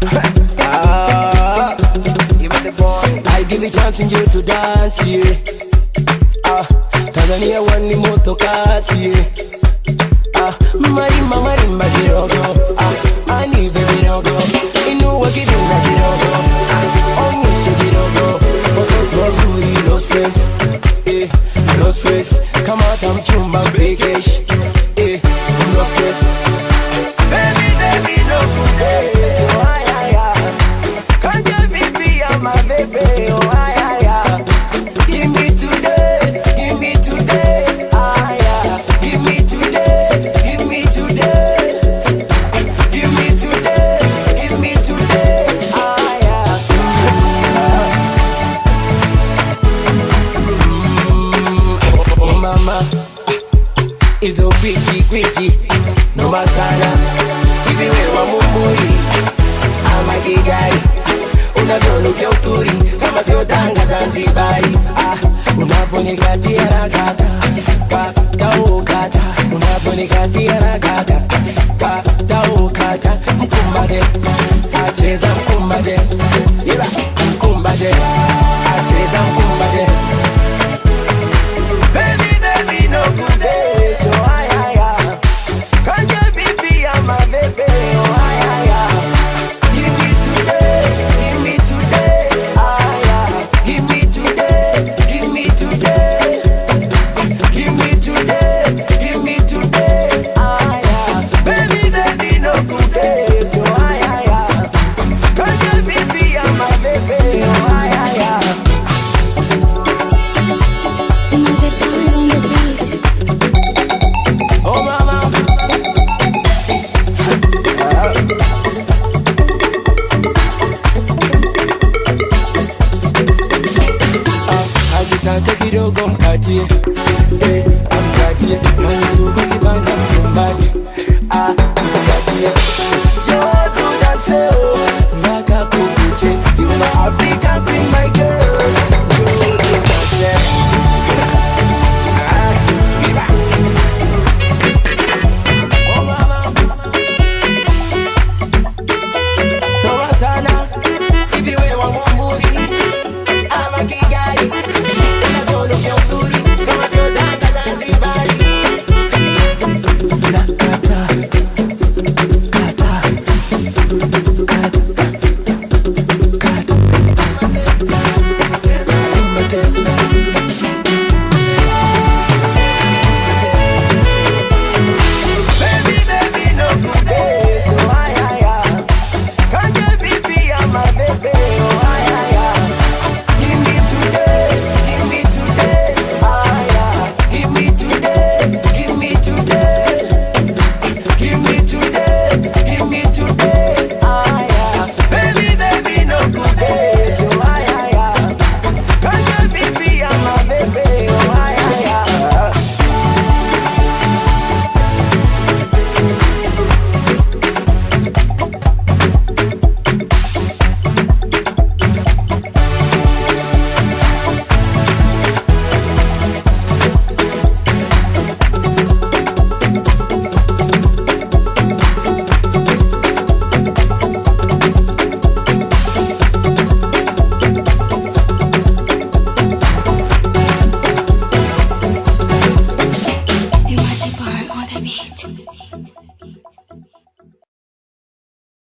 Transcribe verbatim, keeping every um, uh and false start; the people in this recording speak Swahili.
Ah, I give a chance in you to dance, yeah. Ah, Tanzania wani moto kasi, yeah. Ah, marimba marimba kidogo. Ah, ani baby dogo. Inu wakidinga kidogo. Ah, onyeshe kidogo. Watoto wazuri no stress, eh, no stress. Kama hata mchumba vacation, eh, no stress. Baby, baby, no today. Oh, ay, ay, ay. Can't you be be my baby? Oh, ay, ay, ay. Give me today, give me today. Ay, ay. Give me today, give me today. Give me today, give me today. Ay, ay. Mm, oh, mama. Izo bichi, bichi. No masana. Hivi wewa mumui ama gigari. Unavyonukia uturi kama sio Tanga Zanzibari. Ah, unaponikatia nakata kata ukata. Unaponikatia nakata kata ukata. Mkumbate acheza mkumbate, yeba mkumbate acheza mkumbate. Baby, baby, no good day. So ay ay ay. Can't you be be my baby? Oh ay ay ay. Give me today, give me today. Ay ay. Give me today, give me today. Give me today, give me today. Ay ay. Baby, baby, no good day. So ay ay ay. Can't you be be my baby? Oh ay ay ay. Oh mama. Ah, akitaka kidogo mkatie,